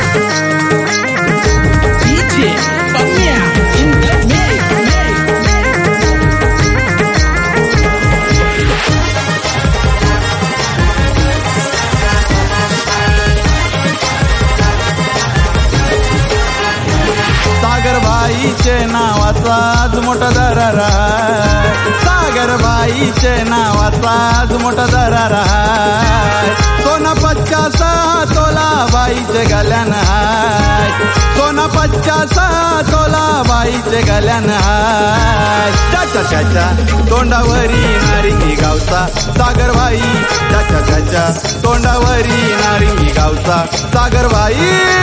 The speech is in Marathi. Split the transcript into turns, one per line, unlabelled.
सागरबाईचे नावाचा आज मोठा दरारा आहे. सागरबाईचे नावाचा आज मोठा दरारा आहे. सोना 50 तोला बाईचे गल्यान हाय. सोना 50 तोला बाईचे गल्यान हाय. त्याच्या तोंडावरी नारिंगी गावचा सागरबाई. त्याच्या तोंडावरी नारिंगी गावचा सागरबाई.